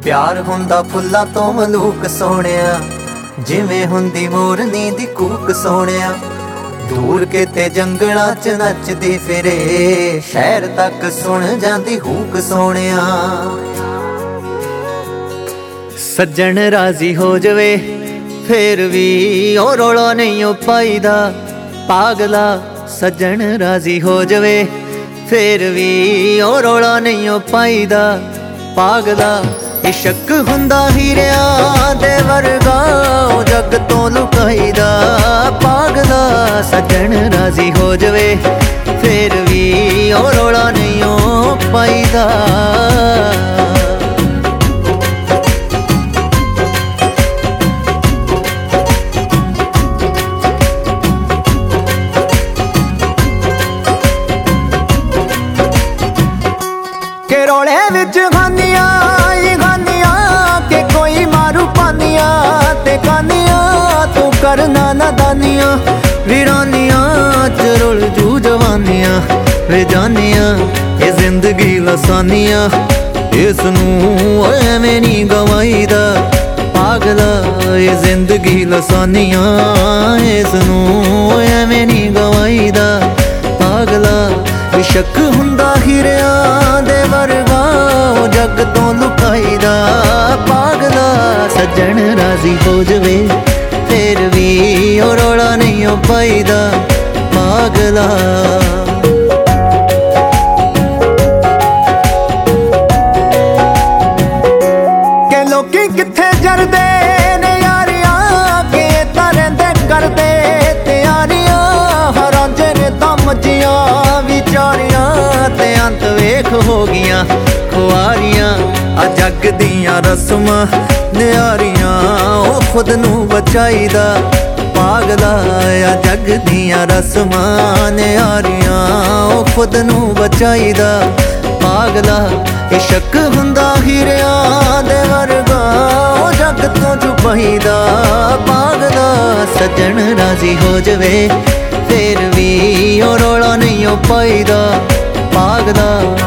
प्यार हुंदा फुल्लां तो मलूक सोहणिया, जिवें हुंदी मोरनी दी कूक सोहणिया। दूर किते जंगलां च नचदी फिरे, शहर तक सुन जांदी हूक सोहणिया। सज्जन राजी हो जावे फिर भी ओ रौला नहीं ओ पाईदा, पागला सज्जन राजी हो जावे फिर भी ओ रौला नहीं ओ पाईदा, पागला। इशक हुंदा हीरिया दे वर्गा, ओ जग तो लुकाईदा, पागला। सज्जन राजी हो जावे फिर भी ओ रौला नहीं ओ पाईदा। के रोले विच खानिया के कोई मारू पानिया ते कानिया, तू करना नादानिया वीरानिया च रुल जू जवानिया। वे जानिया ये जिंदगी लसानिया, इसनू एवें नी गवाईदा, पागला। ये जिंदगी लसानिया, इसनू एवें नी गवाईदा, पागला। इशक हुंदा हीरिया दे वर्गा, ओ जग तो लुकाईदा, पागला। सज्जन राजी हो जावे फिर भी ओ रौला नहीं ओ पाईदा, पागला। के लोकी किथे जरदे ने यारियां, के तरंदे करदे तैयारियां, हरांजे ने दम जियां विचारियां, ते अंत वेख हो गियां खुआरियां। आ जग दियां रस्मां न्यारियां, ओ खुद नू बचाईदा, पागला। आ जग दियां रस्मां न्यारियां, ओ खुद नू बचाईदा, पागला। इशक हुंदा हीरिया दे वर्गा, ओ जग तो छुपाईदा, पागला। सज्जन राजी हो जावे फिर भी ओ रौला नहीं ओ पाईदा, पागला।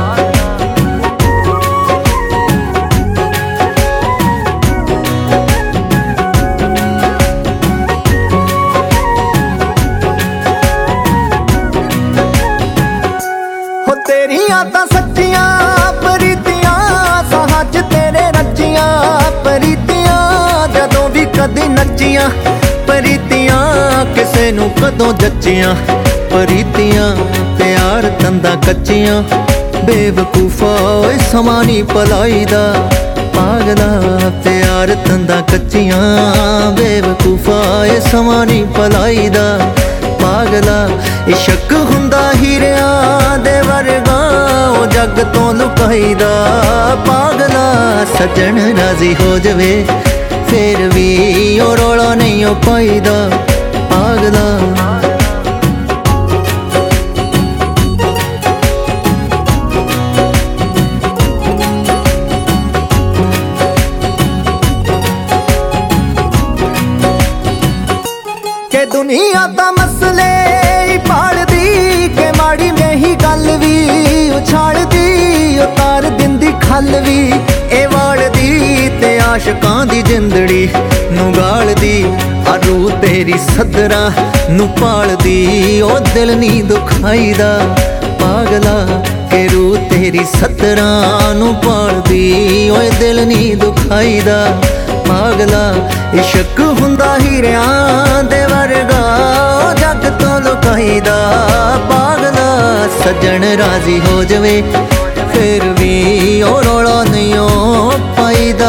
हो तेरियां तां सच्चियां प्रीतियां, साहां च तेरे रचियां प्रीतियां, जदों भी कदी नचियां प्रीतियां, किसे नू कदों जचियां प्रीतियां। प्यार तंदा कच्चियां, बेवकूफा ओए समा नी पलाईदा, पागला। प्यार तंदा कच्चियां, बेवकूफा ओए समा नी पलाईदा, पागला। इशक हुंदा हीरिया दे वर्गा, ओ जग तो लुकाईदा, पागला। सज्जन राजी हो जावे फिर भी ओ रौला नहीं ओ पाईदा, पागला। के दुनिया दा मसले पालदी, के माड़ी में ही गल भी उछालदी, उतार दिंदी खल भी ए वालदी, ते आशकां दी जिंदड़ी नू गालदी। आ रूह तेरी सदरा नू पालदी, ओ दिल नी दुखाईदा, पागला। के रूह तेरी सदरा नू पालदी, ओ दिल नी दुखाईदा, पागला। इशक हुंदा हीरिया दे वर्गा, ओ जग तो लुकाईदा, पागला। सज्जन राजी हो जावे फिर भी ओ रौला नहीं ओ पाईदा।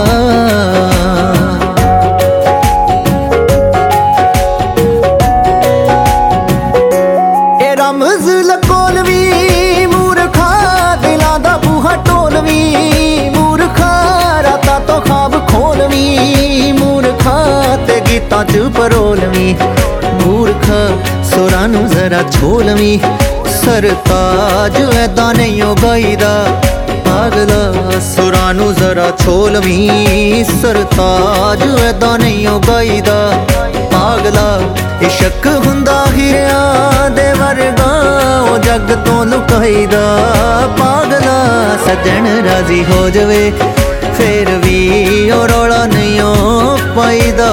ए रमज लकोलवी मूर्खा, दिलां दा बूहा ढोलवी मूर्खा, रातां तो ख्वाब खोलवी मूर्खा, ते गीतां च परोलवी मूर्खा। सुरां नू जरा छोलवी, सरताज ऐदा नहीं ओ गाईदा, पागला। सुरां नू जरा छोलवी, सरताज ऐदा नहीं ओ गाईदा, पागला। इशक हुंदा हीरिया दे वर्गा, ओ जग तो लुकाईदा, पागला। सज्जन राजी हो जावे ਫੇਰ ਵੀ ਉਹ ਰੌਲਾ ਨਹੀਂ ਓ ਪਾਈਦਾ।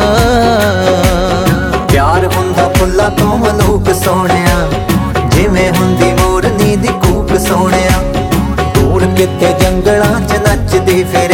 ਪਿਆਰ ਹੁੰਦਾ ਫੁੱਲਾਂ ਤੋਂ ਮਲੂਕ ਸੋਹਣਿਆ, ਜਿਵੇਂ ਹੁੰਦੀ ਮੋਰਨੀ ਦੀ ਕੂਕ ਸੋਹਣਿਆ। ਦੂਰ ਕਿਤੇ ਜੰਗਲਾਂ 'ਚ ਨੱਚਦੀ ਫਿਰੇ